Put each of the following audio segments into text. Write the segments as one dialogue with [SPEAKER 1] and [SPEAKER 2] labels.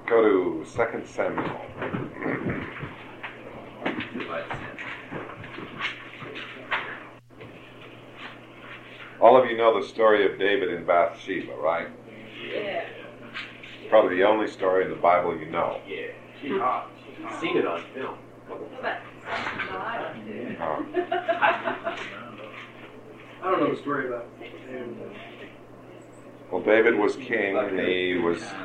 [SPEAKER 1] Go to 2 Samuel. All of you know the story of David and Bathsheba, right?
[SPEAKER 2] Yeah.
[SPEAKER 1] Probably the only story in the Bible you know.
[SPEAKER 3] Yeah. She's seen it on film.
[SPEAKER 4] I don't know the story about him.
[SPEAKER 1] Well, David was king, and he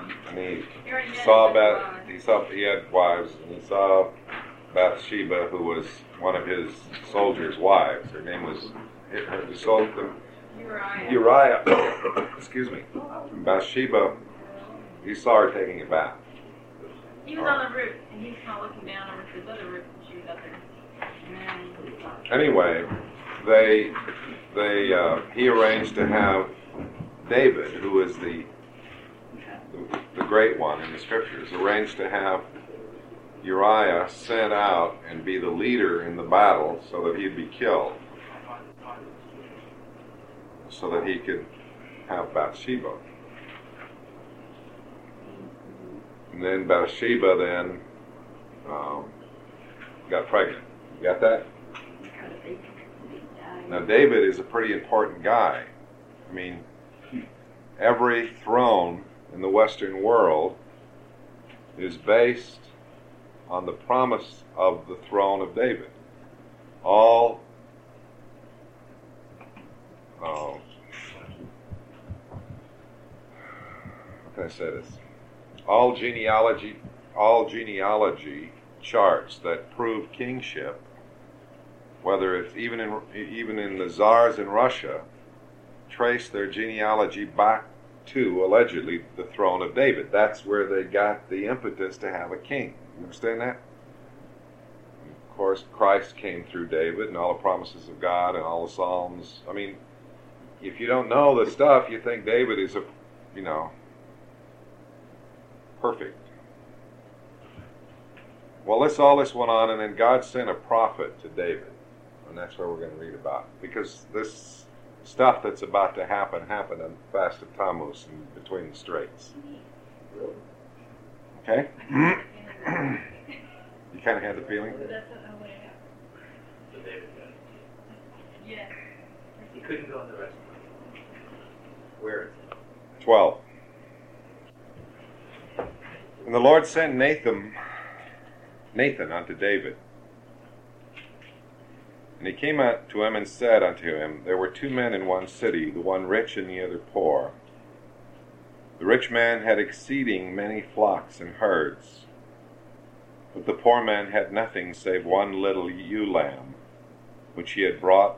[SPEAKER 1] had wives, and he saw Bathsheba, who was one of his soldiers' wives. Her name was Uriah. Excuse me. And Bathsheba, he saw her taking a bath.
[SPEAKER 2] He was on the roof, and he was kind of looking down over to his other roof, and she was up there.
[SPEAKER 1] Anyway, he arranged to have David, who is the great one in the scriptures, arranged to have Uriah sent out and be the leader in the battle so that he'd be killed, so that he could have Bathsheba. And then Bathsheba got pregnant. You got that? Now David is a pretty important guy. I mean, every throne in the Western world is based on the promise of the throne of David. How can I say this? All genealogy charts that prove kingship, whether it's even in the czars in Russia, trace their genealogy back to, allegedly, the throne of David. That's where they got the impetus to have a king. You understand that? And of course, Christ came through David, and all the promises of God and all the Psalms. I mean, if you don't know the stuff, you think David is perfect. Well, all this went on, and then God sent a prophet to David. And that's what we're going to read about. Because this stuff that's about to happened on Fast of Tammuz and between the straits. Okay? You kind of had the feeling?
[SPEAKER 3] So David got it.
[SPEAKER 2] Yeah.
[SPEAKER 3] He couldn't go on the rest of it. Where is it?
[SPEAKER 1] 12. And the Lord sent Nathan unto David. And he came out to him and said unto him, There were 2 men in one city, the one rich and the other poor. The rich man had exceeding many flocks and herds, but the poor man had nothing save one little ewe lamb, which he had bought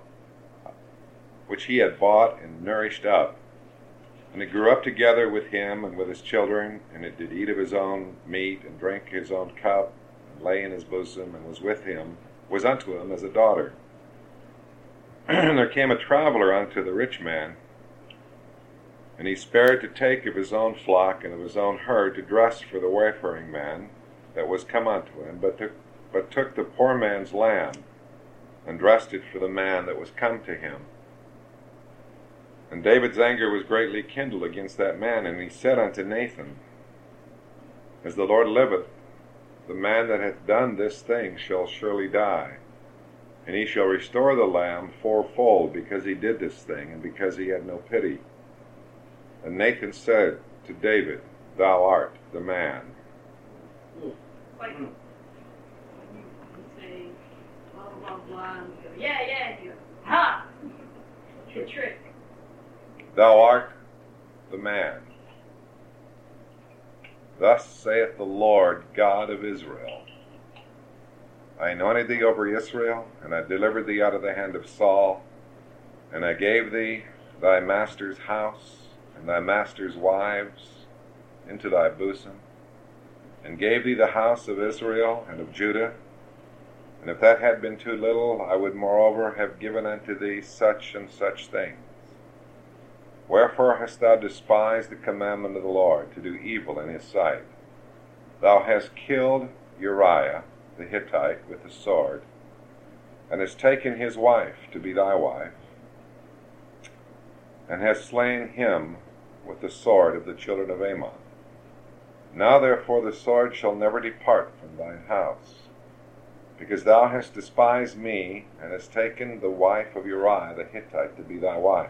[SPEAKER 1] and nourished up. And it grew up together with him and with his children, and it did eat of his own meat, and drank his own cup, and lay in his bosom, and was unto him as a daughter. And there came a traveler unto the rich man, and he spared to take of his own flock and of his own herd to dress for the wayfaring man that was come unto him, but took the poor man's lamb, and dressed it for the man that was come to him. And David's anger was greatly kindled against that man, and he said unto Nathan, As the Lord liveth, the man that hath done this thing shall surely die, and he shall restore the lamb fourfold, because he did this thing, and because he had no pity. And Nathan said to David, Thou art the man.
[SPEAKER 2] Like when you say blah blah blah, and you go, yeah, and you go, ha! Good trick.
[SPEAKER 1] Thou art the man. Thus saith the Lord God of Israel, I anointed thee over Israel, and I delivered thee out of the hand of Saul, and I gave thee thy master's house and thy master's wives into thy bosom, and gave thee the house of Israel and of Judah. And if that had been too little, I would moreover have given unto thee such and such things. Wherefore hast thou despised the commandment of the Lord, to do evil in his sight? Thou hast killed Uriah the Hittite with the sword, and hast taken his wife to be thy wife, and hast slain him with the sword of the children of Ammon. Now therefore the sword shall never depart from thine house, because thou hast despised me, and hast taken the wife of Uriah the Hittite to be thy wife.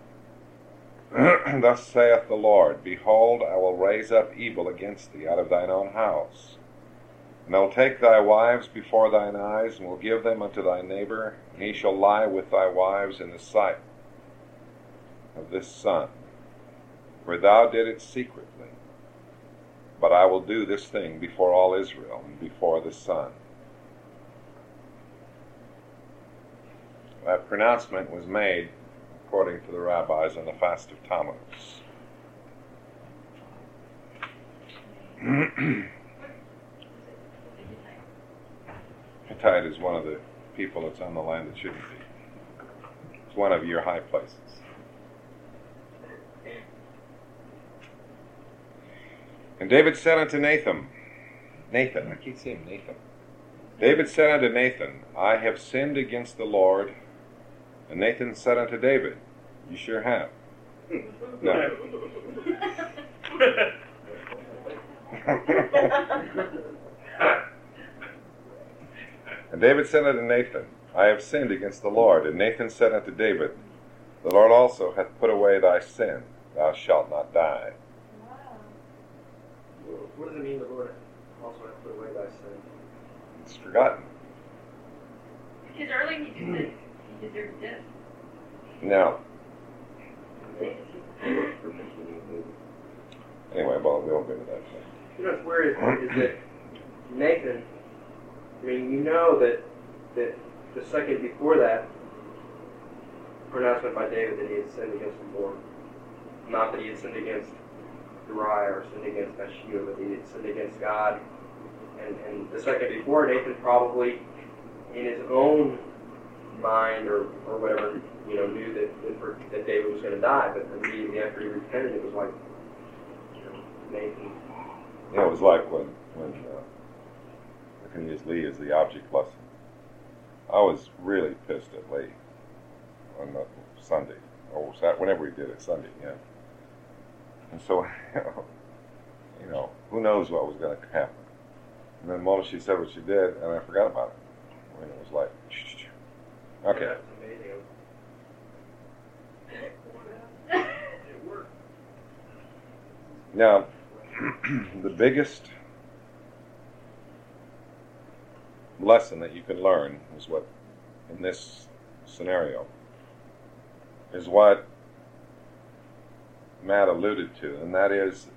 [SPEAKER 1] Thus saith the Lord, Behold, I will raise up evil against thee out of thine own house, and I will take thy wives before thine eyes, and will give them unto thy neighbor, and he shall lie with thy wives in the sight of this sun, for thou did it secretly. But I will do this thing before all Israel, and before the sun. That pronouncement was made, according to the rabbis, on the fast of Tammuz. Hittite is one of the people that's on the land that shouldn't be. It's one of your high places. And David said unto Nathan, I keep saying Nathan. David said unto Nathan, I have sinned against the Lord. And Nathan said unto David, You sure have. No. And David said unto Nathan, I have sinned against the Lord. And Nathan said unto David, The Lord also hath put away thy sin. Thou shalt not die.
[SPEAKER 4] What does it mean the Lord also has put away thy sin?
[SPEAKER 1] It's forgotten.
[SPEAKER 2] Because earlier he just said he deserved death.
[SPEAKER 1] No. Anyway, well, we won't go into that.
[SPEAKER 4] You know what's weird is that Nathan, I mean, you know that the second before that pronouncement by David that he had sinned against the Lord, not that he had sinned against Uriah or sinned against Bathsheba, but he had sinned against God. And the second before, Nathan probably, in his own mind or whatever, knew that David was going to die. But immediately after he repented, it was like, Nathan.
[SPEAKER 1] Yeah, it was like when I can use Lee as the object lesson. I was really pissed at Lee on that Sunday, or whenever he did it, Sunday, yeah. And so, who knows what was going to happen. And then the moment she said what she did, and I forgot about it. And it was like, okay.
[SPEAKER 4] That's amazing.
[SPEAKER 1] Now, the biggest lesson that you can learn is what, in this scenario, is what Matt alluded to, and that is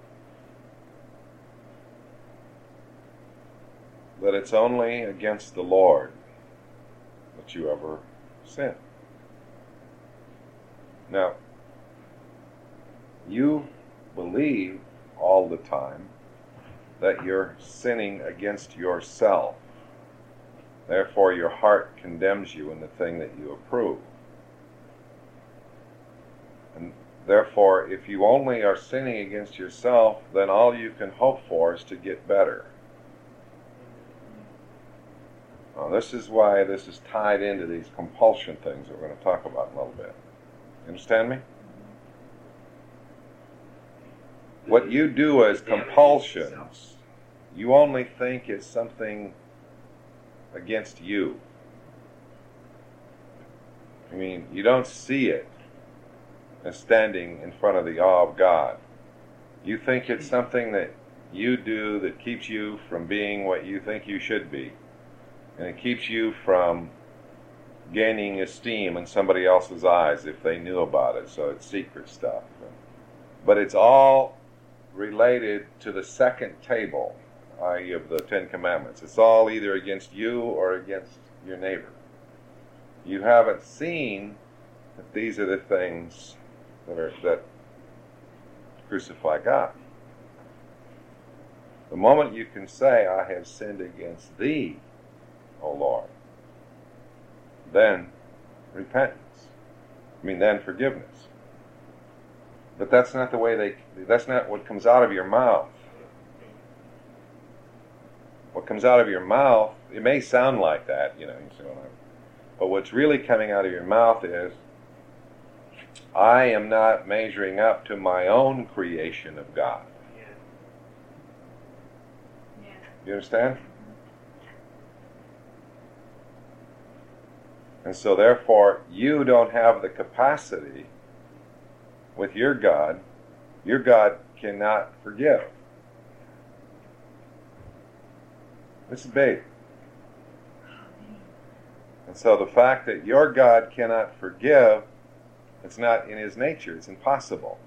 [SPEAKER 1] that it's only against the Lord that you ever sin. Now, you believe all the time that you're sinning against yourself. Therefore, your heart condemns you in the thing that you approve. And therefore, if you only are sinning against yourself, then all you can hope for is to get better. Now, this is why this is tied into these compulsion things that we're going to talk about in a little bit. You understand me? What you do as compulsions, you only think is something against you. I mean, you don't see it as standing in front of the awe of God. You think it's something that you do that keeps you from being what you think you should be. And it keeps you from gaining esteem in somebody else's eyes if they knew about it. So it's secret stuff. But it's all related to the second table, i.e. of the Ten Commandments. It's all either against you or against your neighbor. You haven't seen that these are the things that crucify God. The moment you can say, I have sinned against thee, O Lord, then repentance. Then forgiveness. But that's not the way that's not what comes out of your mouth. What comes out of your mouth, it may sound like that, you say, but what's really coming out of your mouth is, I am not measuring up to my own creation of God. You understand? And so therefore, you don't have the capacity with your God. Your God cannot forgive. This is big. And so the fact that your God cannot forgive, it's not in his nature. It's impossible.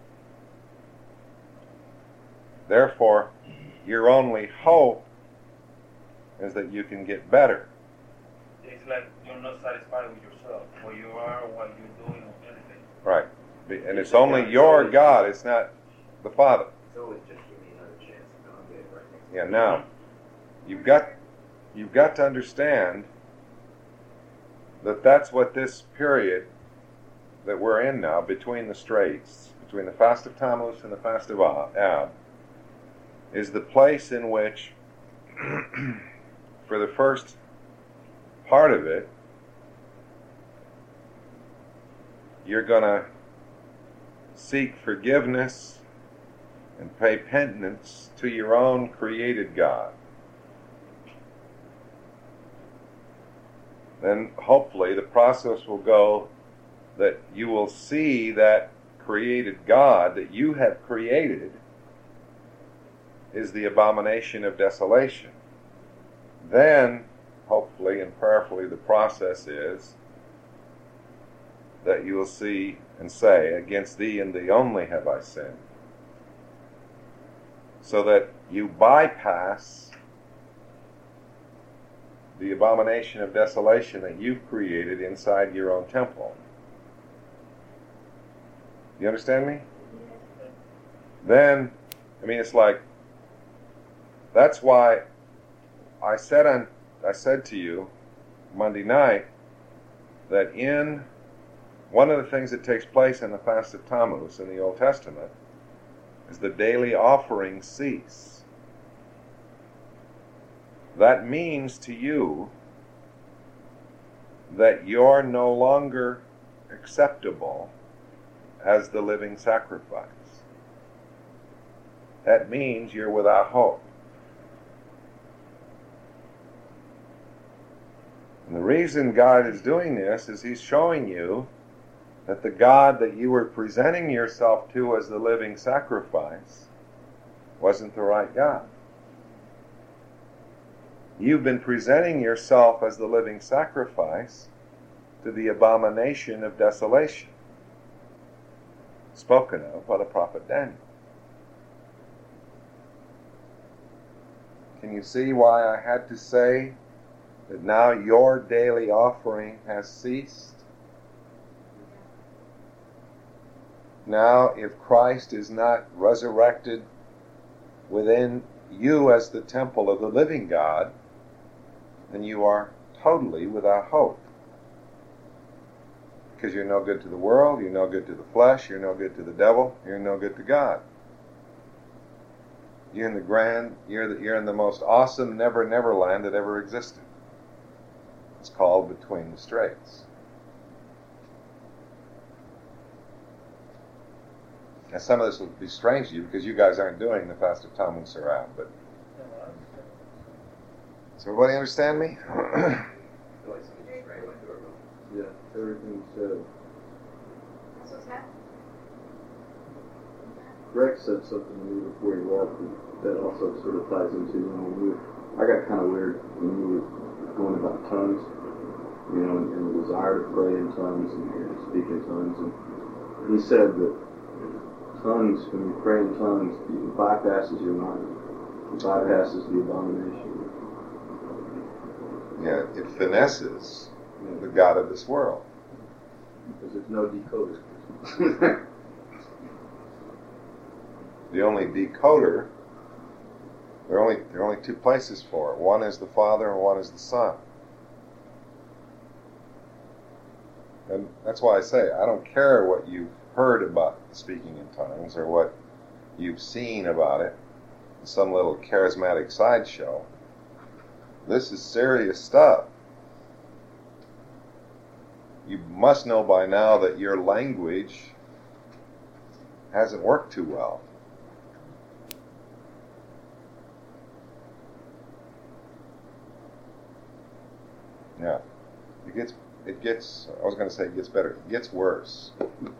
[SPEAKER 1] Therefore, your only hope is that you can get better.
[SPEAKER 3] It's like you're not satisfied with yourself, where you are, what you're doing, or anything.
[SPEAKER 1] Right. And it's only your God. It's not the Father.
[SPEAKER 5] It's always just give me another chance to not get it right next
[SPEAKER 1] Yeah, now, you've got to understand that that's what this period that we're in now, between the straits, between the fast of Tammuz and the fast of Ab, is the place in which, for the first part of it, you're going to seek forgiveness and pay penance to your own created God. Then hopefully the process will go that you will see that created God that you have created is the abomination of desolation. Then, hopefully and prayerfully, the process is that you will see and say, against thee and thee only have I sinned. So that you bypass the abomination of desolation that you've created inside your own temple. You understand me? Then, it's like, that's why I said to you Monday night that in one of the things that takes place in the fast of Tammuz in the Old Testament is the daily offerings cease. That means to you that you're no longer acceptable as the living sacrifice. That means you're without hope. And the reason God is doing this is He's showing you that the God that you were presenting yourself to as the living sacrifice wasn't the right God. You've been presenting yourself as the living sacrifice to the abomination of desolation, spoken of by the prophet Daniel. Can you see why I had to say that now your daily offering has ceased? Now, if Christ is not resurrected within you as the temple of the living God, then you are totally without hope. Because you're no good to the world, you're no good to the flesh, you're no good to the devil, you're no good to God. You're in the most awesome never land that ever existed. It's called Between the Straits. Now some of this will be strange to you because you guys aren't doing the fast of Tammuz or Ab, but does everybody understand me?
[SPEAKER 6] Yeah, everything said.
[SPEAKER 2] That's what's happening.
[SPEAKER 6] Greg said something to me before he left that also sort of ties into, I got kind of weird when you were going about tongues, and the desire to pray in tongues and speak in tongues. And he said that tongues, when you pray in tongues, it bypasses your mind. It bypasses the abomination.
[SPEAKER 1] Yeah, it finesses the God of this world.
[SPEAKER 6] Because there's no decoder.
[SPEAKER 1] The only decoder, there are only two places for it. One is the Father and one is the Son. And that's why I say, I don't care what you've heard about speaking in tongues or what you've seen about it in some little charismatic sideshow. This is serious stuff. You must know by now that your language hasn't worked too well. Yeah. I was going to say it gets better. It gets worse.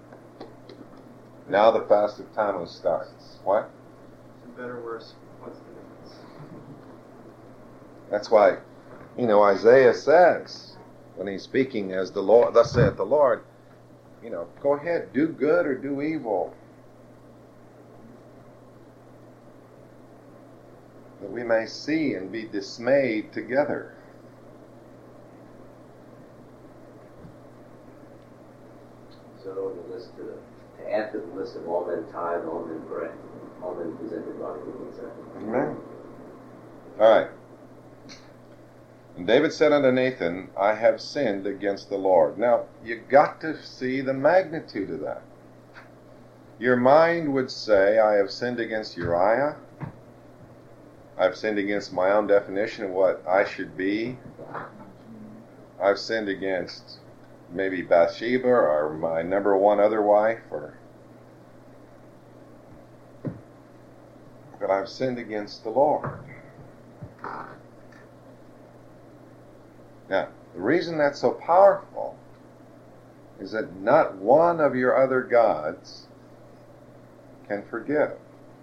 [SPEAKER 1] Now the fast of Tammuz starts. What?
[SPEAKER 7] Better, worse. What's the difference?
[SPEAKER 1] That's why, Isaiah says, when he's speaking as the Lord, thus saith the Lord, go ahead, do good or do evil, that we may see and be dismayed together.
[SPEAKER 5] So the list to add to the list of all men tithe, all men pray, all men present their body living sacrifice.
[SPEAKER 1] Amen. All right. And David said unto Nathan, I have sinned against the Lord. Now, you got to see the magnitude of that. Your mind would say, I have sinned against Uriah. I've sinned against my own definition of what I should be. I've sinned against maybe Bathsheba or my number one other wife, but I've sinned against the Lord. Now, the reason that's so powerful is that not one of your other gods can forgive.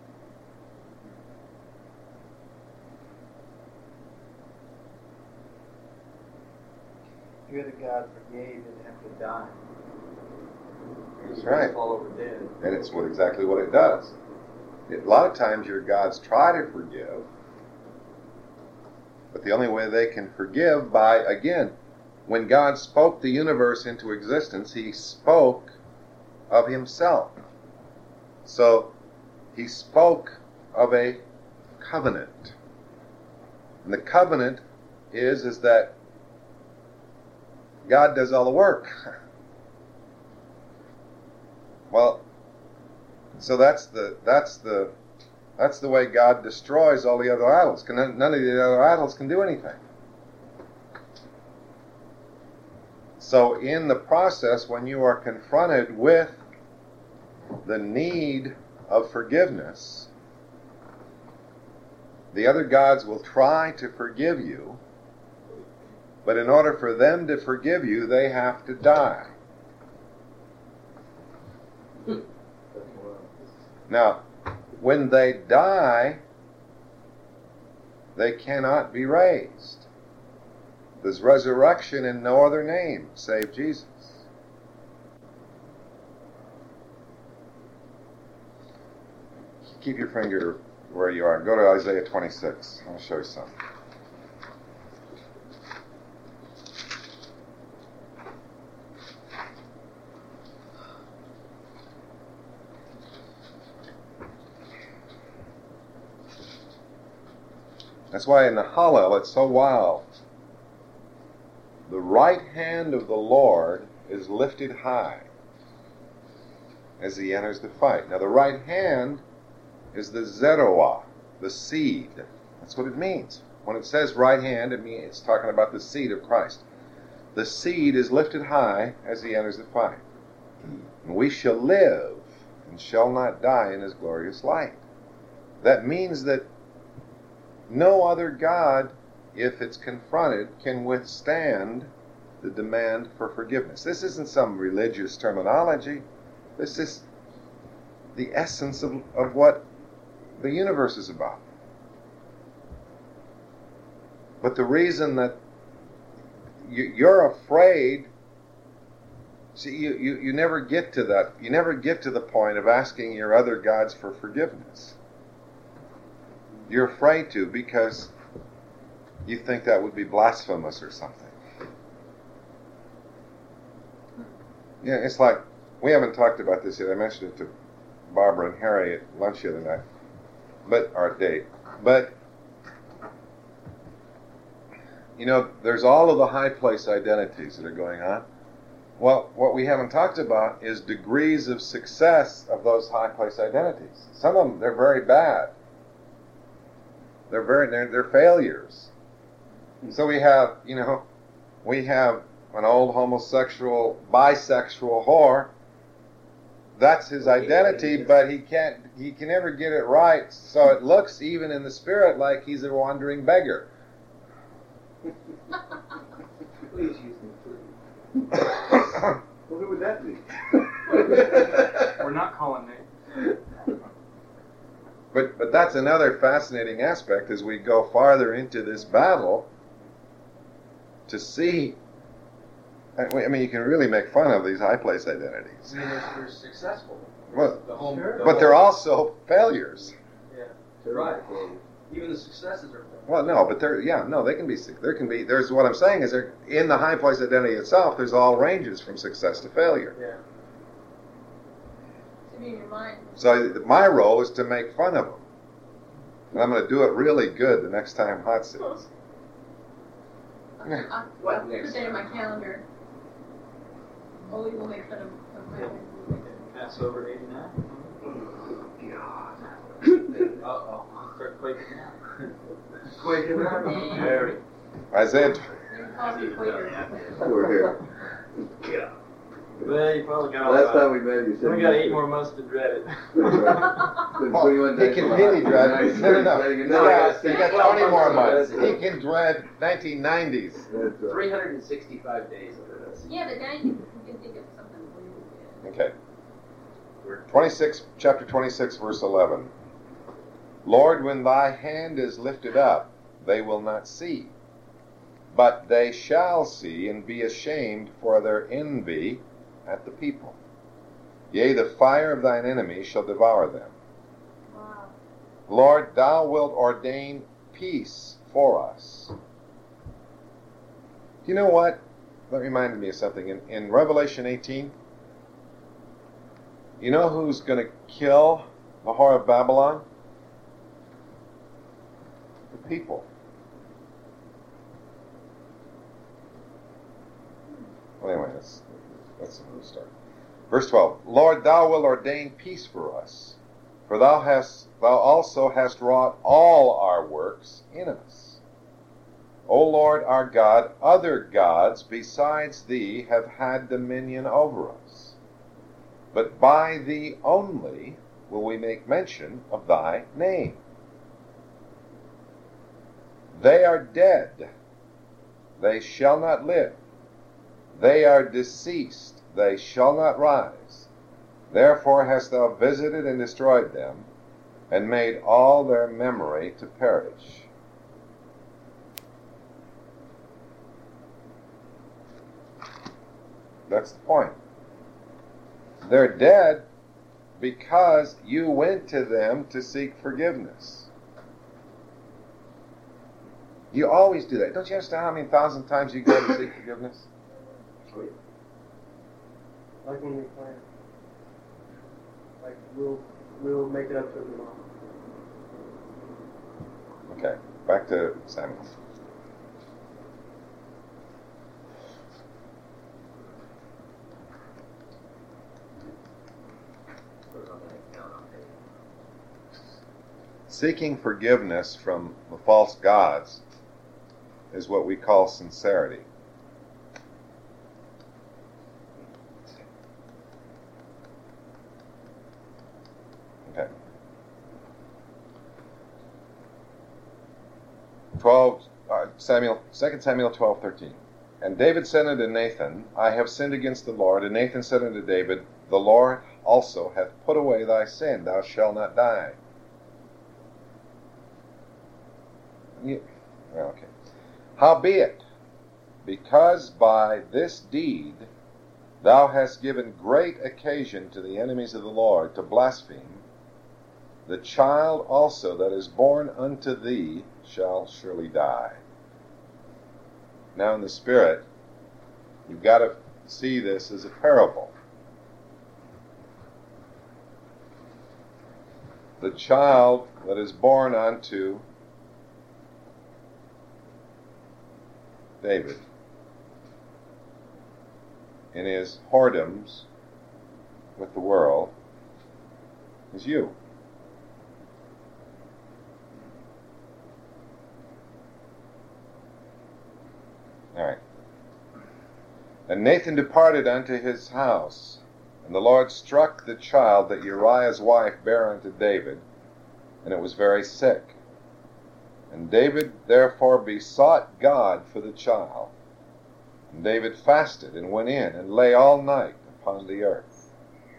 [SPEAKER 7] You're the God forgave, didn't have to die.
[SPEAKER 1] That's right.
[SPEAKER 7] Fall over dead.
[SPEAKER 1] And it's exactly what it does. A lot of times your gods try to forgive, but the only way they can forgive by, again, when God spoke the universe into existence, He spoke of Himself. So He spoke of a covenant. And the covenant is that God does all the work. Well, so that's the way God destroys all the other idols. None of the other idols can do anything. So in the process, when you are confronted with the need of forgiveness, the other gods will try to forgive you, but in order for them to forgive you, they have to die. Now, when they die, they cannot be raised. There's resurrection in no other name save Jesus. Keep your finger where you are. Go to Isaiah 26. I'll show you something. That's why in the Hallel it's so wild. The right hand of the Lord is lifted high as He enters the fight. Now the right hand is the Zeroah, the seed. That's what it means. When it says right hand, it's talking about the seed of Christ. The seed is lifted high as He enters the fight. And we shall live and shall not die in His glorious light. That means that no other God, if it's confronted, can withstand the demand for forgiveness. This isn't some religious terminology. This is the essence of what the universe is about. But the reason that you're afraid, see, you never get to that. You never get to the point of asking your other gods for forgiveness. You're afraid to because you think that would be blasphemous or something. Yeah, it's like, we haven't talked about this yet. I mentioned it to Barbara and Harry at lunch the other night, or at date. But, there's all of the high place identities that are going on. Well, what we haven't talked about is degrees of success of those high place identities. Some of them, they're very bad. They're failures. So we have an old homosexual, bisexual whore. That's his identity, but he can never get it right. So it looks, even in the spirit, like he's a wandering beggar.
[SPEAKER 7] Please use me, please.
[SPEAKER 6] Well, who would that be?
[SPEAKER 3] We're not calling names.
[SPEAKER 1] But that's another fascinating aspect as we go farther into this battle to see. I mean, you can really make fun of these high place identities.
[SPEAKER 7] I mean, they're successful.
[SPEAKER 1] Well,
[SPEAKER 7] The home,
[SPEAKER 4] Sure.
[SPEAKER 7] the
[SPEAKER 1] but they're
[SPEAKER 7] home-
[SPEAKER 1] also failures.
[SPEAKER 7] Yeah.
[SPEAKER 4] Right. Even the successes are.
[SPEAKER 1] Well, no, but they can be. There's what I'm saying is there in the high place identity itself. There's all ranges from success to failure.
[SPEAKER 7] Yeah.
[SPEAKER 2] To me, in your mind.
[SPEAKER 1] So my role is to make fun of them, and I'm going to do it really good the next time Hot sits.
[SPEAKER 2] I'll put that in my calendar. Ollie will make fun of my
[SPEAKER 7] Passover 89. Uh-oh. Start quaking now.
[SPEAKER 4] Quaking
[SPEAKER 2] Yeah.
[SPEAKER 7] Very.
[SPEAKER 1] Isaiah.
[SPEAKER 2] They call me Quaker.
[SPEAKER 6] We're here.
[SPEAKER 7] Well, you probably got all
[SPEAKER 6] Last
[SPEAKER 7] that.
[SPEAKER 6] time we met, you said
[SPEAKER 7] We got 8 more months to dread it.
[SPEAKER 6] That's right. Been 21
[SPEAKER 1] He
[SPEAKER 6] days
[SPEAKER 1] can
[SPEAKER 6] from
[SPEAKER 1] really
[SPEAKER 6] the
[SPEAKER 1] dread.
[SPEAKER 6] holidays.
[SPEAKER 1] No. You got 20 more months. He can dread 1990s.
[SPEAKER 6] That's right.
[SPEAKER 5] 365 days under this.
[SPEAKER 2] Yeah, but now you can think of something really good.
[SPEAKER 1] Okay. 26, chapter 26, verse 11. Lord, when thy hand is lifted up, they will not see. But they shall see and be ashamed for their envy at the people. Yea, the fire of thine enemies shall devour them.
[SPEAKER 2] Wow.
[SPEAKER 1] Lord, thou wilt ordain peace for us. You know what? That reminded me of something. In Revelation 18, you know who's going to kill the whore of Babylon? The people. Well, anyway, that's another story. Verse 12. Lord, thou wilt ordain peace for us, for thou also hast wrought all our works in us. O Lord our God, other gods besides thee have had dominion over us, but by thee only will we make mention of thy name. They are dead, they shall not live. They are deceased, they shall not rise. Therefore hast thou visited and destroyed them, and made all their memory to perish. That's the point. They're dead because you went to them to seek forgiveness. You always do that. Don't you understand how many thousand times you go to seek forgiveness?
[SPEAKER 4] Like when we plan. Like we'll make it up to every month.
[SPEAKER 1] Okay, back to Samuel. Seeking forgiveness from the false gods is what we call sincerity. Okay. 2 Samuel 12:13. And David said unto Nathan, I have sinned against the Lord. And Nathan said unto David, the Lord also hath put away thy sin, thou shalt not die. Okay. Howbeit, because by this deed thou hast given great occasion to the enemies of the Lord to blaspheme, the child also that is born unto thee shall surely die. Now in the Spirit, you've got to see this as a parable. The child that is born unto David in his whoredoms with the world is you. All right. And Nathan departed unto his house, and the Lord struck the child that Uriah's wife bare unto David, and it was very sick. And David therefore besought God for the child. And David fasted and went in and lay all night upon the earth.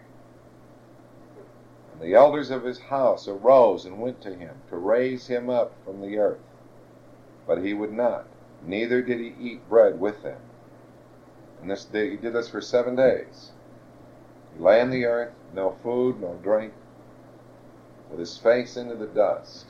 [SPEAKER 1] And the elders of his house arose and went to him to raise him up from the earth. But he would not, neither did he eat bread with them. And he did this for 7 days. He lay in the earth, no food, no drink, with his face into the dust.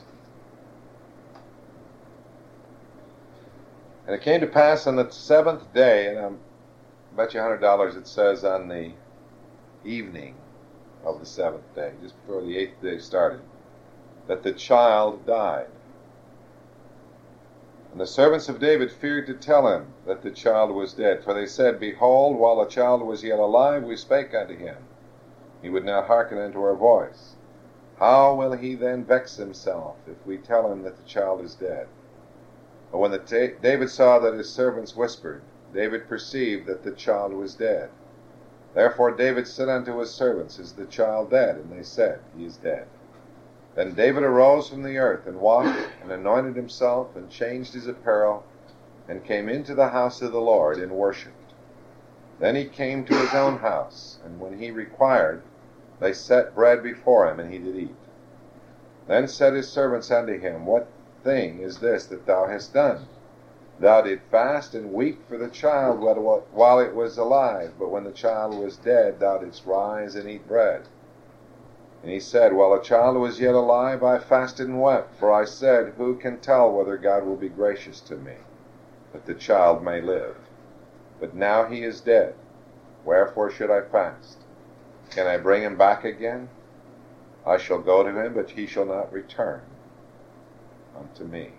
[SPEAKER 1] And it came to pass on the 7th day, and I bet you $100 it says on the evening of the 7th day, just before the 8th day started, that the child died. And the servants of David feared to tell him that the child was dead, for they said, Behold, while the child was yet alive, we spake unto him. He would not hearken unto our voice. How will he then vex himself if we tell him that the child is dead? But when David saw that his servants whispered, David perceived that the child was dead. Therefore David said unto his servants, Is the child dead? And they said, He is dead. Then David arose from the earth, and walked, and anointed himself, and changed his apparel, and came into the house of the Lord, and worshipped. Then he came to his own house, and when he required, they set bread before him, and he did eat. Then said his servants unto him, What thing is this that thou hast done? Thou didst fast and weep for the child while it was alive, but when the child was dead, thou didst rise and eat bread. And he said, While the child was yet alive, I fasted and wept, for I said, Who can tell whether God will be gracious to me, that the child may live? But now he is dead. Wherefore should I fast? Can I bring him back again? I shall go to him, but he shall not return unto me.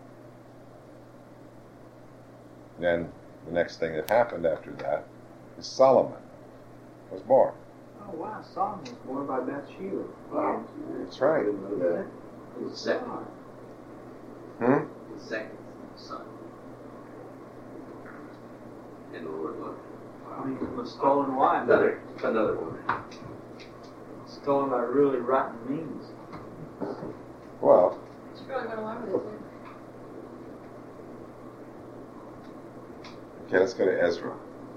[SPEAKER 1] Then the next thing that happened after that is Solomon was born.
[SPEAKER 7] Oh, wow. Solomon was born by Bathsheba.
[SPEAKER 5] Wow.
[SPEAKER 1] That's right.
[SPEAKER 5] He was second. The second son. And the Lord loved him.
[SPEAKER 7] I mean, from a stolen wife.
[SPEAKER 5] Another woman.
[SPEAKER 7] Stolen by really rotten means.
[SPEAKER 1] Well,
[SPEAKER 2] She probably went along with it too.
[SPEAKER 1] okay, let's go to Ezra.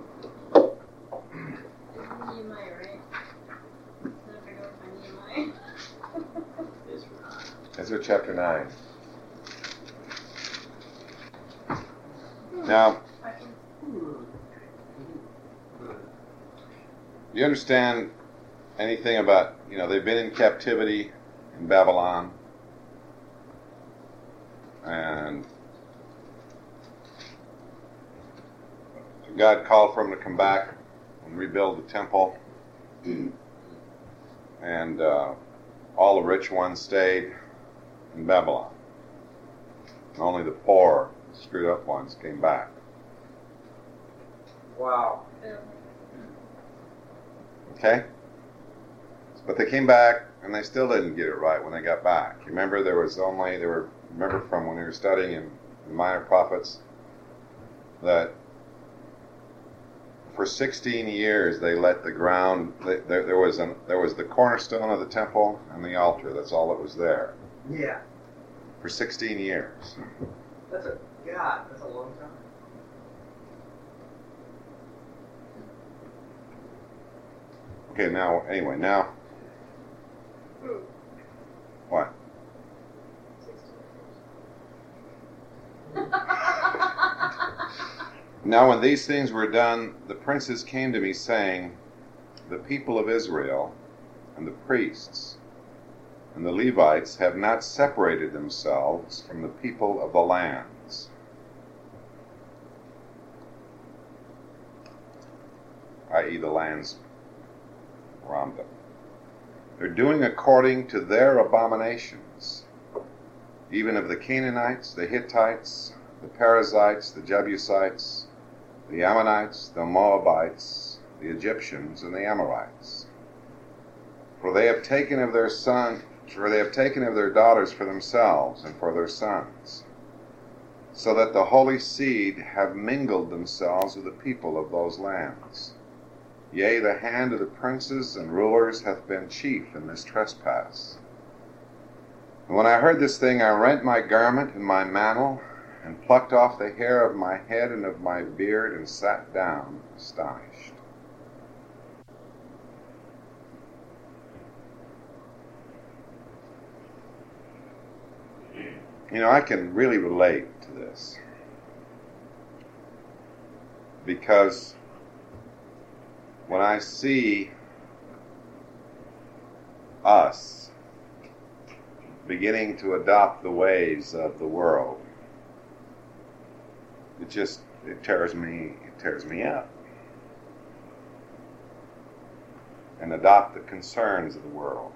[SPEAKER 2] Nehemiah, right? Then if I go with my Nehemiah.
[SPEAKER 1] Ezra chapter 9. Now, do you understand anything about, they've been in captivity in Babylon, and God called for them to come back and rebuild the temple, and all the rich ones stayed in Babylon. And only the poor, screwed up ones came back.
[SPEAKER 7] Wow.
[SPEAKER 1] Okay? But they came back, and they still didn't get it right when they got back. Remember, remember from when we were studying in the Minor Prophets, that for 16 years they let the ground, there was the cornerstone of the temple and the altar. That's all that was there.
[SPEAKER 7] Yeah.
[SPEAKER 1] For 16 years.
[SPEAKER 7] That's a long time.
[SPEAKER 1] Okay, now, what? Now when these things were done, the princes came to me, saying, The people of Israel, and the priests, and the Levites have not separated themselves from the people of the lands. I.e. the lands around them. They're doing according to their abominations, even of the Canaanites, the Hittites, the Perizzites, the Jebusites, the Ammonites, the Moabites, the Egyptians, and the Amorites. For they have taken of their daughters for themselves and for their sons, so that the holy seed have mingled themselves with the people of those lands. Yea, the hand of the princes and rulers hath been chief in this trespass. And when I heard this thing, I rent my garment and my mantle, and plucked off the hair of my head and of my beard, and sat down astonished. You know, I can really relate to this, because when I see us beginning to adopt the ways of the world, it tears me up. And adopt the concerns of the world.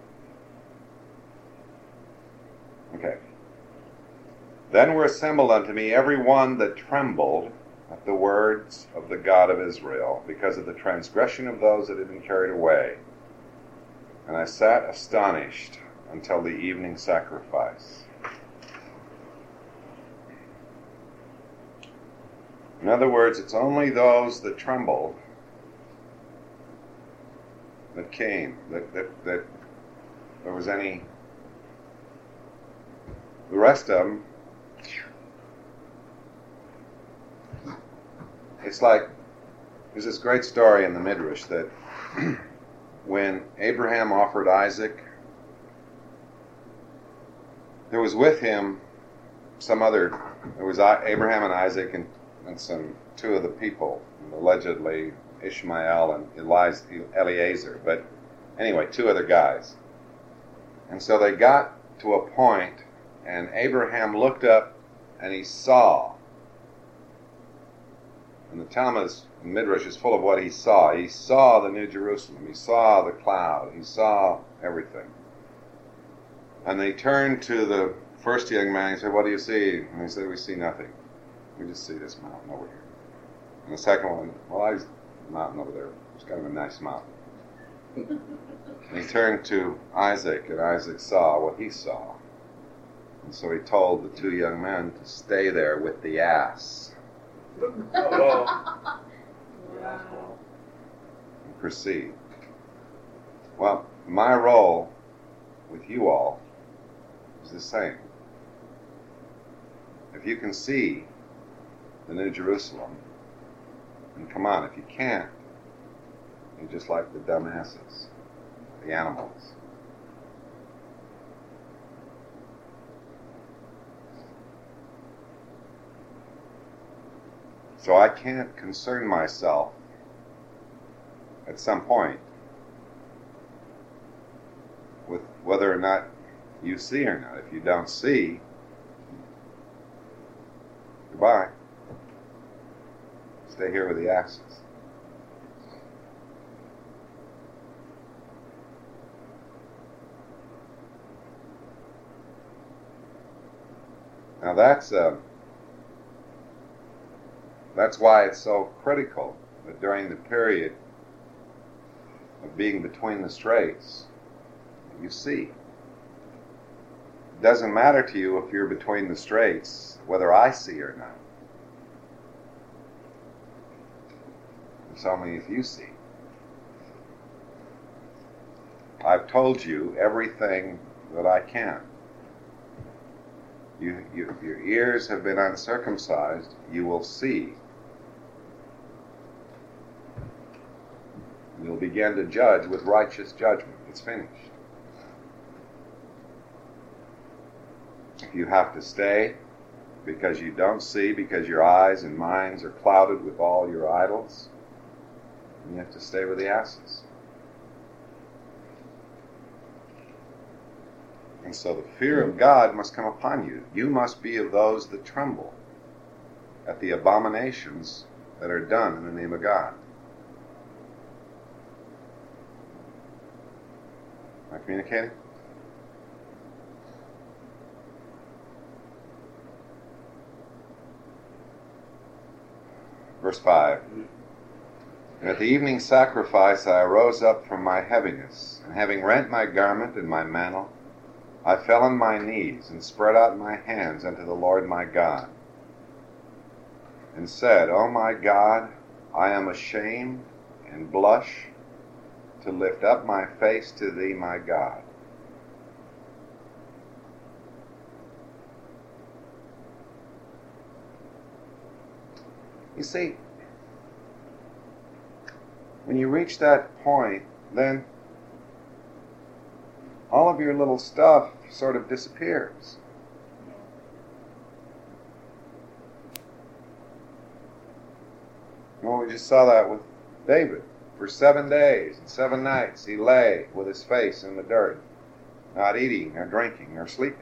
[SPEAKER 1] Okay. Then were assembled unto me every one that trembled at the words of the God of Israel, because of the transgression of those that had been carried away. And I sat astonished until the evening sacrifice. In other words, it's only those that trembled that came, that there was any. The rest of them, it's like, there's this great story in the Midrash that when Abraham offered Isaac, there was with him there was Abraham and Isaac and two of the people, allegedly Ishmael and Eliezer, but anyway, two other guys. And so they got to a point, and Abraham looked up and he saw. And the Talmud, Midrash, is full of what he saw. He saw the New Jerusalem. He saw the cloud. He saw everything. And they turned to the first young man and said, "What do you see?" And he said, "We see nothing. We just see this mountain over here." And the second one, "Well, I see the mountain over there. It's kind of a nice mountain." And he turned to Isaac, and Isaac saw what he saw. And so he told the two young men to stay there with the ass.
[SPEAKER 3] Oh,
[SPEAKER 1] And proceed. Well, my role with you all is the same. If you can see the New Jerusalem, and come on, if you can't, you're just like the dumbasses, the animals. So I can't concern myself at some point with whether or not you see or not. If you don't see, goodbye. Stay here with the asses. Now that's why it's so critical that during the period of being between the straits, you see. It doesn't matter to you if you're between the straits, whether I see or not. It's only if you see. I've told you everything that I can. Your ears have been uncircumcised, you will see. You'll begin to judge with righteous judgment. It's finished. If you have to stay because you don't see, because your eyes and minds are clouded with all your idols, then you have to stay with the asses. And so the fear of God must come upon you. You must be of those that tremble at the abominations that are done in the name of God. Am I communicating? Verse 5. And at the evening sacrifice I arose up from my heaviness, and having rent my garment and my mantle, I fell on my knees and spread out my hands unto the Lord my God, and said, O my God, I am ashamed and blush to lift up my face to thee, my God. You see, when you reach that point, then all of your little stuff sort of disappears. Well, we just saw that with David. For 7 days and 7 nights he lay with his face in the dirt, not eating or drinking or sleeping.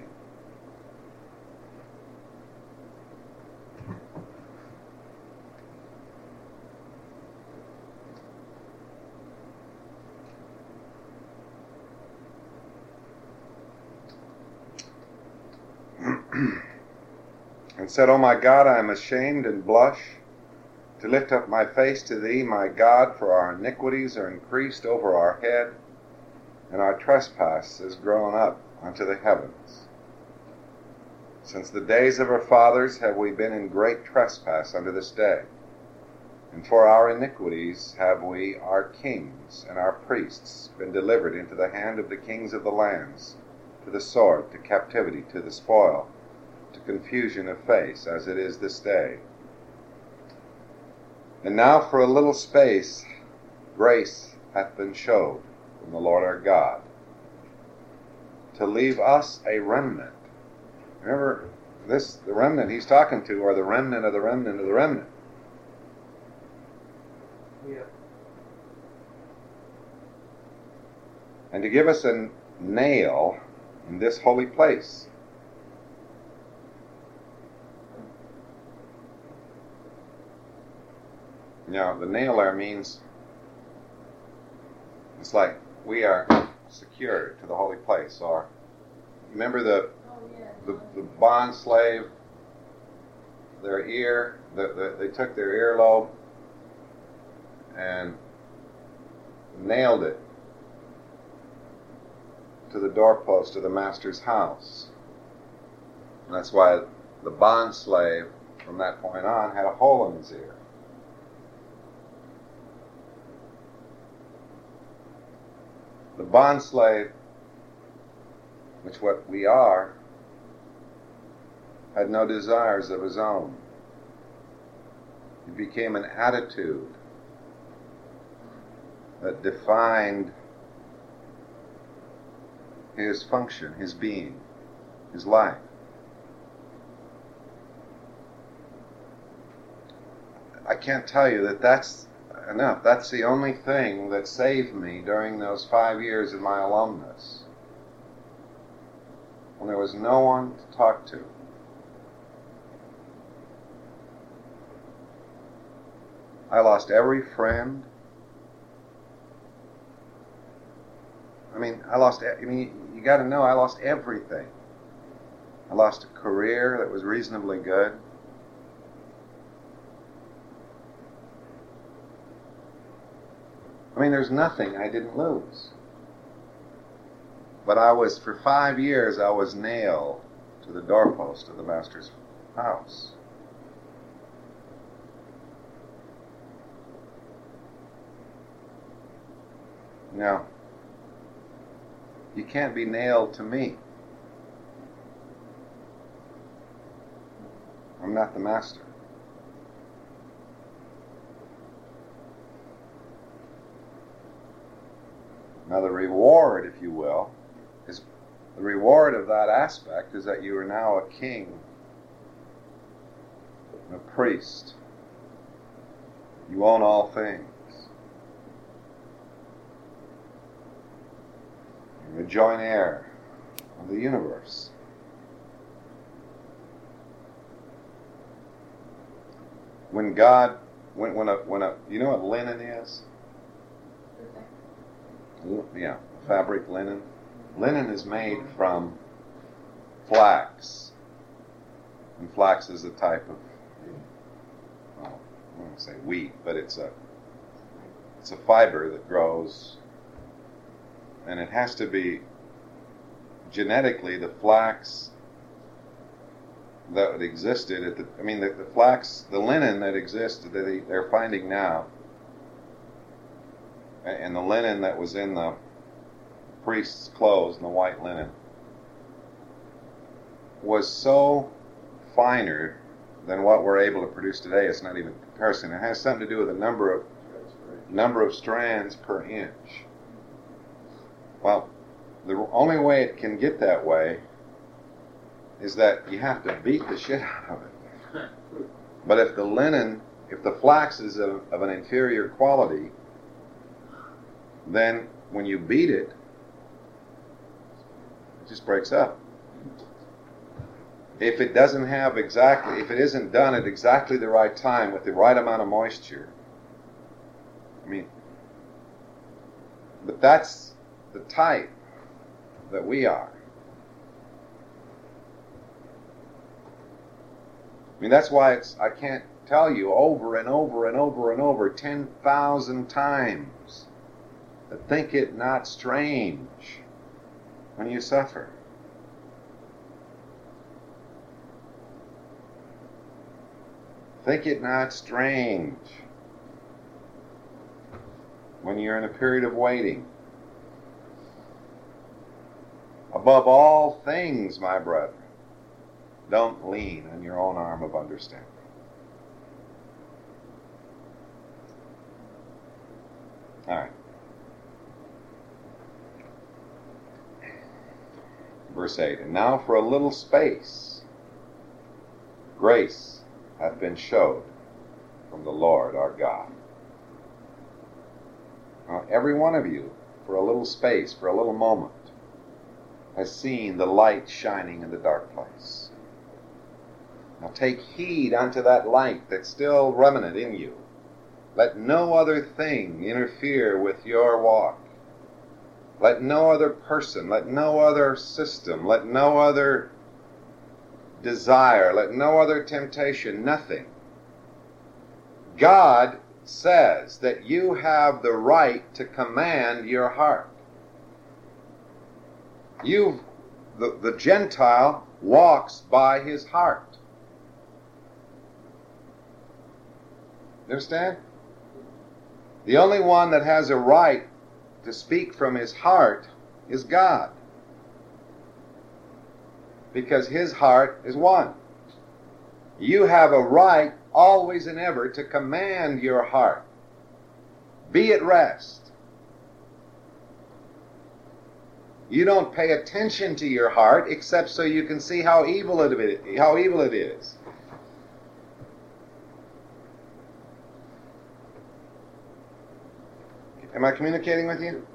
[SPEAKER 1] And said, O my God, I am ashamed and blush to lift up my face to thee, my God, for our iniquities are increased over our head, and our trespass is grown up unto the heavens. Since the days of our fathers have we been in great trespass unto this day, and for our iniquities have we, our kings and our priests, been delivered into the hand of the kings of the lands, to the sword, to captivity, to the spoil, to confusion of face, as it is this day. And now for a little space grace hath been showed from the Lord our God, to leave us a remnant. Remember, the remnant he's talking to are the remnant of the remnant of the remnant.
[SPEAKER 7] Yeah.
[SPEAKER 1] And to give us a nail in this holy place. Now, the nail there means it's like we are secured to the holy place. Or remember the bond slave, their ear, they took their earlobe and nailed it to the doorpost of the master's house. And that's why the bond slave from that point on had a hole in his ear. The bond slave, which what we are, had no desires of his own. It became an attitude that defined his function, his being, his life. I can't tell you that that's enough. That's the only thing that saved me during those 5 years of my alumnus, when there was no one to talk to. I lost every friend. You got to know, I lost everything. I lost a career that was reasonably good. There's nothing I didn't lose. But for 5 years, I was nailed to the doorpost of the master's house. Now, you can't be nailed to me. I'm not the master. Now the reward, if you will, is the reward of that aspect is that you are now a king, a priest. You own all things. You're a joint heir of the universe. When God, when you know what linen is? Yeah, fabric linen. Linen is made from flax. And flax is a type of, I don't want to say wheat, but it's a fiber that grows, and it has to be genetically the flax that existed at the flax, the linen that existed that they're finding now, and the linen that was in the priest's clothes, and the white linen, was so finer than what we're able to produce today. It's not even a comparison. It has something to do with the number of strands per inch. Well, the only way it can get that way is that you have to beat the shit out of it. But if the flax is of an inferior quality, then when you beat it, it just breaks up. If it isn't done at exactly the right time with the right amount of moisture, but that's the type that we are. That's why I can't tell you over and over and over and over 10,000 times that think it not strange when you suffer. Think it not strange when you're in a period of waiting. Above all things, my brethren, don't lean on your own arm of understanding. All right. Verse 8, and now for a little space, grace hath been showed from the Lord our God. Now, every one of you, for a little space, for a little moment, has seen the light shining in the dark place. Now take heed unto that light that's still remnant in you. Let no other thing interfere with your walk. Let no other person, let no other system, let no other desire, let no other temptation, nothing. God says that you have the right to command your heart. The Gentile walks by his heart. You understand? The only one that has a right to speak from his heart is God. Because his heart is one. You have a right always and ever to command your heart. Be at rest. You don't pay attention to your heart except so you can see how evil it is. Am I communicating with you?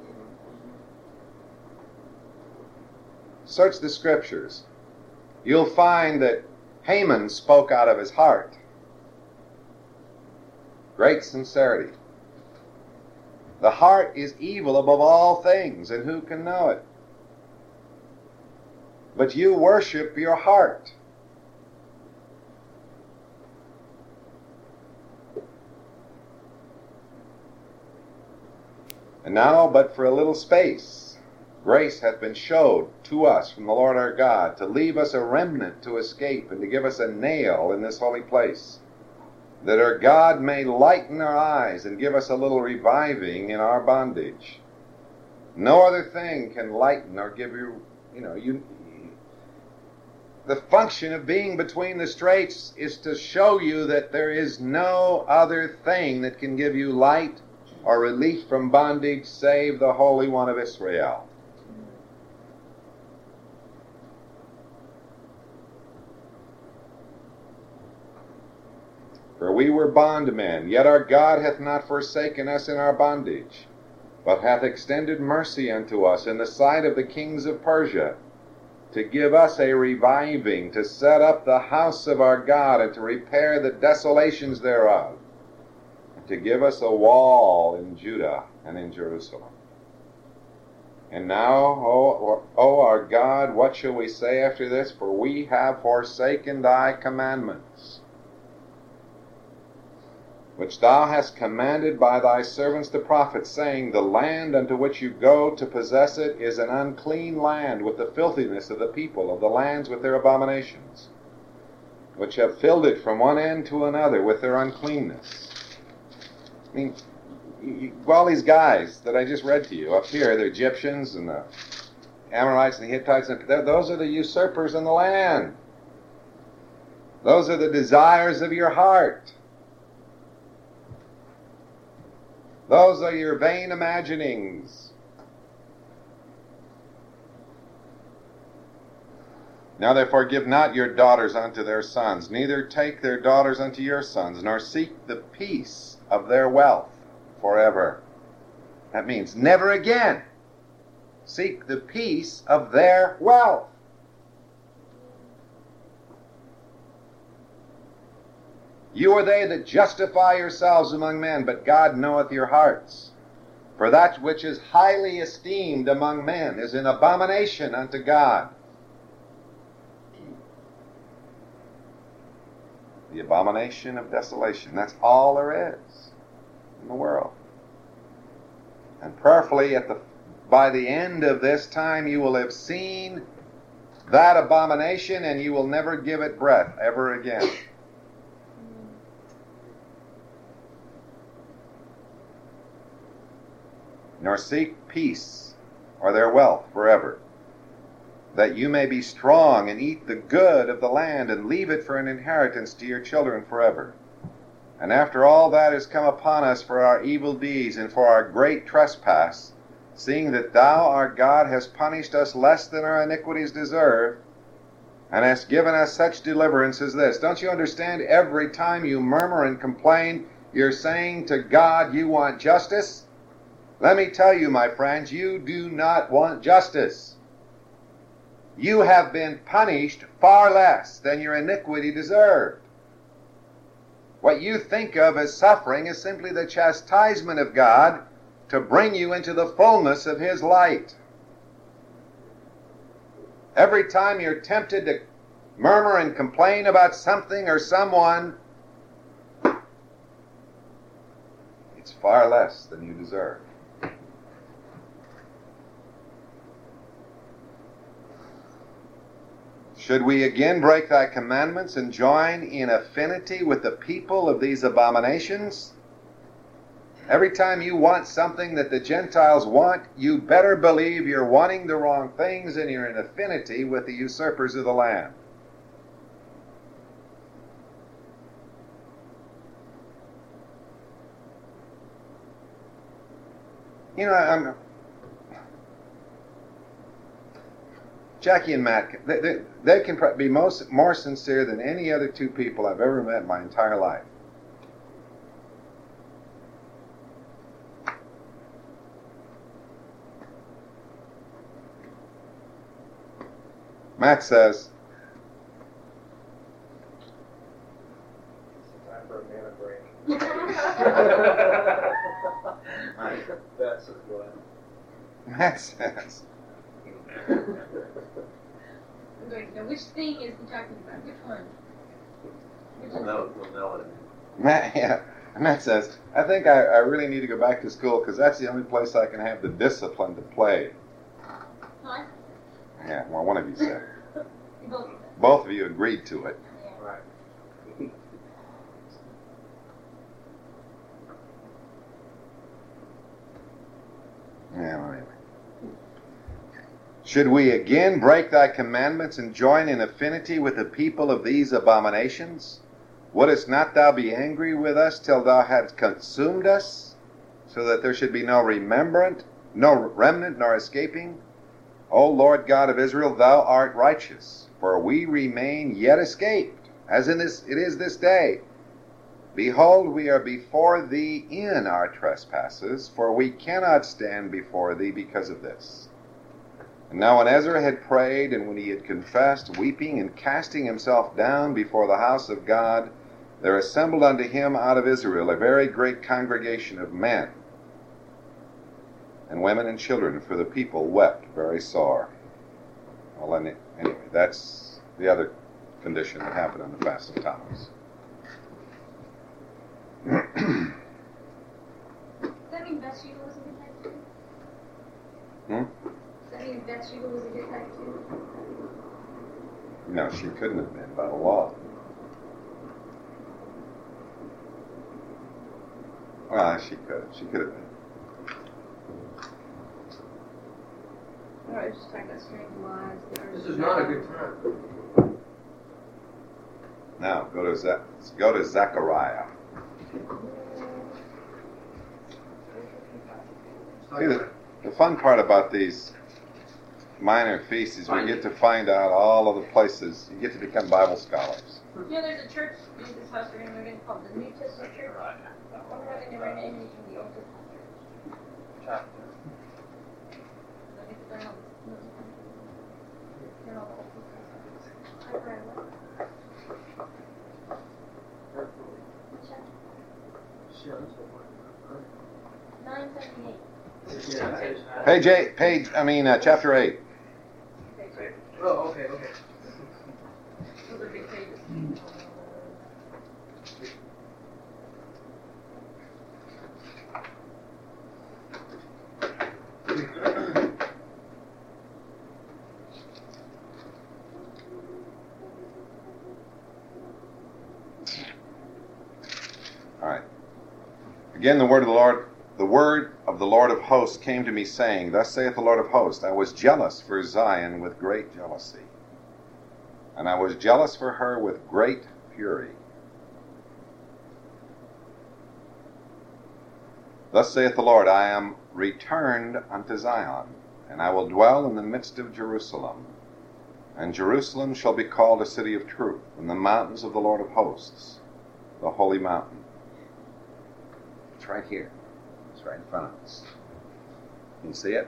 [SPEAKER 1] Search the scriptures. You'll find that Haman spoke out of his heart. Great sincerity. The heart is evil above all things, and who can know it? But you worship your heart. And now, but for a little space, grace hath been showed to us from the Lord our God, to leave us a remnant to escape, and to give us a nail in this holy place, that our God may lighten our eyes and give us a little reviving in our bondage. No other thing can lighten or give you, the function of being between the straits is to show you that there is no other thing that can give you light or relief from bondage save the Holy One of Israel. For we were bondmen, yet our God hath not forsaken us in our bondage, but hath extended mercy unto us in the sight of the kings of Persia, to give us a reviving, to set up the house of our God, and to repair the desolations thereof, and to give us a wall in Judah and in Jerusalem. And now, O our God, what shall we say after this? For we have forsaken thy commandments, which thou hast commanded by thy servants the prophets, saying, the land unto which you go to possess it is an unclean land, with the filthiness of the people of the lands with their abominations, which have filled it from one end to another with their uncleanness. All these guys that I just read to you up here, the Egyptians and the Amorites and the Hittites, those are the usurpers in the land. Those are the desires of your heart. Those are your vain imaginings. Now therefore give not your daughters unto their sons, neither take their daughters unto your sons, nor seek the peace of their wealth forever. That means never again seek the peace of their wealth. You are they that justify yourselves among men, but God knoweth your hearts. For that which is highly esteemed among men is an abomination unto God. The abomination of desolation. That's all there is in the world. And prayerfully, by the end of this time, you will have seen that abomination, and you will never give it breath ever again. Nor seek peace or their wealth forever, that you may be strong and eat the good of the land and leave it for an inheritance to your children forever. And after all that has come upon us for our evil deeds and for our great trespass, seeing that thou, our God, hast punished us less than our iniquities deserve, and hast given us such deliverance as this. Don't you understand? Every time you murmur and complain, you're saying to God you want justice. Let me tell you, my friends, you do not want justice. You have been punished far less than your iniquity deserved. What you think of as suffering is simply the chastisement of God to bring you into the fullness of His light. Every time you're tempted to murmur and complain about something or someone, it's far less than you deserve. Should we again break thy commandments and join in affinity with the people of these abominations? Every time you want something that the Gentiles want, you better believe you're wanting the wrong things and you're in affinity with the usurpers of the land. You know, Jackie and Matt, they can be more sincere than any other two people I've ever met in my entire life. Matt says,
[SPEAKER 4] It's time for a mana break.
[SPEAKER 7] That's what.
[SPEAKER 1] Matt says,
[SPEAKER 2] Wait, now which thing is he talking about? Which one?
[SPEAKER 5] We'll know what it means.
[SPEAKER 1] Matt says, I think I really need to go back to school because that's the only place I can have the discipline to play.
[SPEAKER 2] Huh?
[SPEAKER 1] Yeah, well, one of you said.
[SPEAKER 2] Both.
[SPEAKER 1] Both of you agreed to it.
[SPEAKER 4] Right.
[SPEAKER 1] Yeah, well, anyway. Should we again break thy commandments and join in affinity with the people of these abominations? Wouldst not thou be angry with us till thou hadst consumed us, so that there should be no remnant nor escaping? O Lord God of Israel, thou art righteous, for we remain yet escaped, as it is this day. Behold, we are before thee in our trespasses, for we cannot stand before thee because of this. And now when Ezra had prayed, and when he had confessed, weeping and casting himself down before the house of God, there assembled unto him out of Israel a very great congregation of men and women and children, for the people wept very sore. Well, anyway, that's the other condition that happened on the Fast of Thomas.
[SPEAKER 2] Does that mean Bathsheba was a good type too? Does that mean Bathsheba was a good type too?
[SPEAKER 1] No, she couldn't have been by the law. Well, she could. She could have been.
[SPEAKER 2] All right, just talking about strange wives.
[SPEAKER 4] This is not a good time.
[SPEAKER 1] No. Go to Zechariah. See, the fun part about these minor feasts is we get to find out all of the places. You get to become Bible scholars.
[SPEAKER 2] You know, there's a church in this house we're going to call the New Testament Church. I'm having to rename it from the Old Testament Church.
[SPEAKER 3] Chapter.
[SPEAKER 1] Chapter 8.
[SPEAKER 7] Oh, okay.
[SPEAKER 2] Those are big pages.
[SPEAKER 1] All right. Again, the word of the Lord of hosts came to me, saying, Thus saith the Lord of hosts, I was jealous for Zion with great jealousy, and I was jealous for her with great fury. Thus saith the Lord, I am returned unto Zion, and I will dwell in the midst of Jerusalem. And Jerusalem shall be called a city of truth, and the mountains of the Lord of hosts, the holy mountain. It's right here. It's right in front of us. Can you see it?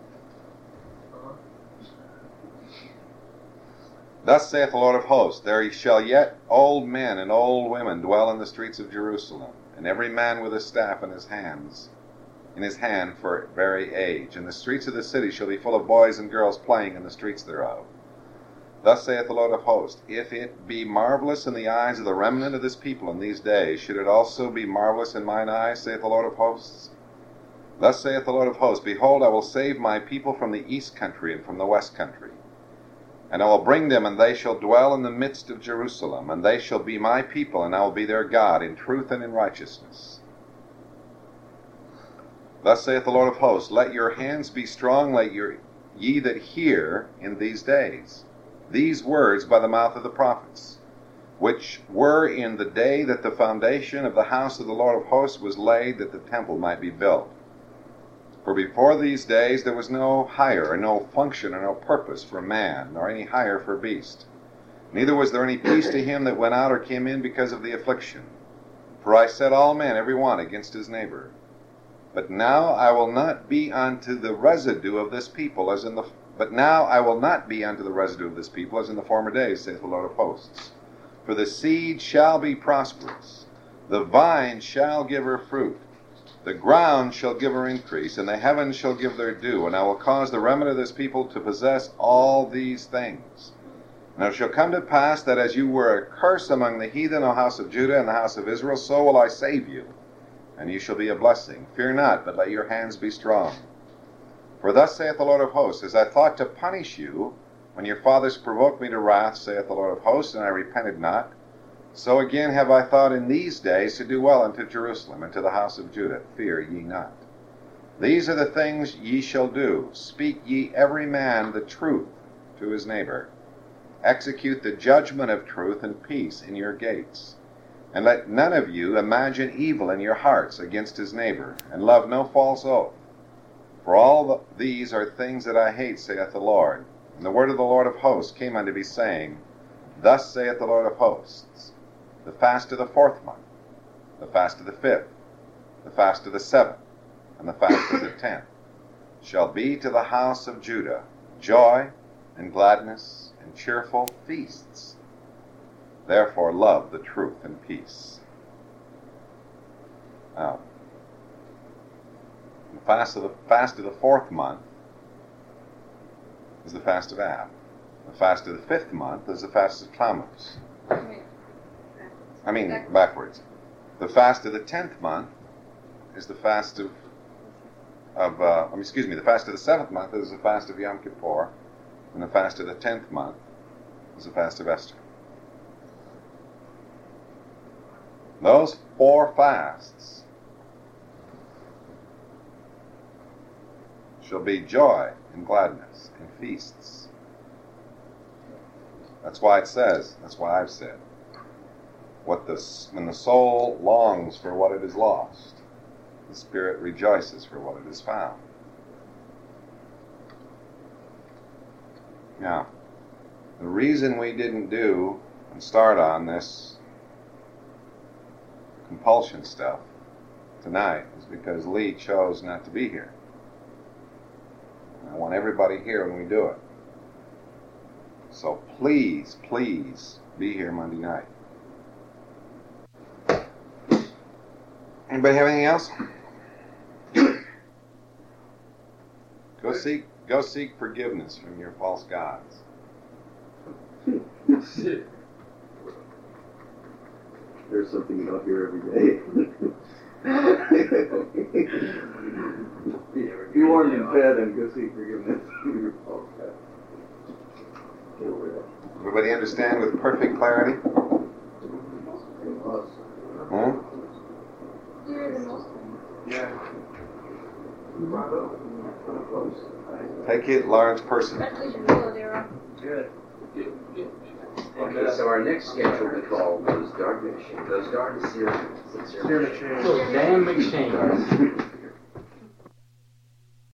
[SPEAKER 1] Thus saith the Lord of hosts, there shall yet old men and old women dwell in the streets of Jerusalem, and every man with a staff in his hand for very age. And the streets of the city shall be full of boys and girls playing in the streets thereof. Thus saith the Lord of hosts, if it be marvelous in the eyes of the remnant of this people in these days, should it also be marvelous in mine eyes, saith the Lord of hosts? Thus saith the Lord of hosts, behold, I will save my people from the east country and from the west country. And I will bring them, and they shall dwell in the midst of Jerusalem, and they shall be my people, and I will be their God, in truth and in righteousness. Thus saith the Lord of hosts, let your hands be strong, let ye that hear in these days these words by the mouth of the prophets, which were in the day that the foundation of the house of the Lord of hosts was laid, that the temple might be built. For before these days there was no hire, or no function, or no purpose for man, nor any hire for beast. Neither was there any peace to him that went out or came in because of the affliction. For I set all men every one against his neighbor. But now I will not be unto the residue of this people as in the former days, saith the Lord of hosts. For the seed shall be prosperous, the vine shall give her fruit, the ground shall give her increase, and the heavens shall give their dew, and I will cause the remnant of this people to possess all these things. And it shall come to pass that as you were a curse among the heathen, O house of Judah and the house of Israel, so will I save you, and you shall be a blessing. Fear not, but let your hands be strong. For thus saith the Lord of hosts, as I thought to punish you, when your fathers provoked me to wrath, saith the Lord of hosts, and I repented not, so again have I thought in these days to do well unto Jerusalem and to the house of Judah. Fear ye not. These are the things ye shall do. Speak ye every man the truth to his neighbor. Execute the judgment of truth and peace in your gates. And let none of you imagine evil in your hearts against his neighbor, and love no false oath. For all these are things that I hate, saith the Lord. And the word of the Lord of hosts came unto me, saying, Thus saith the Lord of hosts, the fast of the 4th month, the fast of the 5th, the fast of the 7th, and the fast of the 10th, shall be to the house of Judah joy and gladness and cheerful feasts. Therefore love the truth and peace. Now, the fast of the 4th month is the fast of Ab. The fast of the 5th month is the fast of Tammuz. Backwards. The fast of the 10th month is the fast of the fast of the 7th month is the fast of Yom Kippur, and the fast of the 10th month is the fast of Esther. Those 4 fasts shall be joy and gladness and feasts. That's why I've said, When the soul longs for what it has lost, the spirit rejoices for what it has found. Now, the reason we didn't do and start on this compulsion stuff tonight is because Lee chose not to be here. I want everybody here when we do it. So please, please be here Monday night. Anybody have anything else? Go seek forgiveness from your false gods.
[SPEAKER 6] There's something about here every day. You warm in bed and go seek forgiveness from your false gods. Get over that.
[SPEAKER 1] Everybody understand with perfect clarity? Hmm?
[SPEAKER 6] Yeah.
[SPEAKER 1] Take it large person.
[SPEAKER 6] Good.
[SPEAKER 5] Okay, so our next scheduled call goes dark. Goes dark.
[SPEAKER 7] Dan McShane.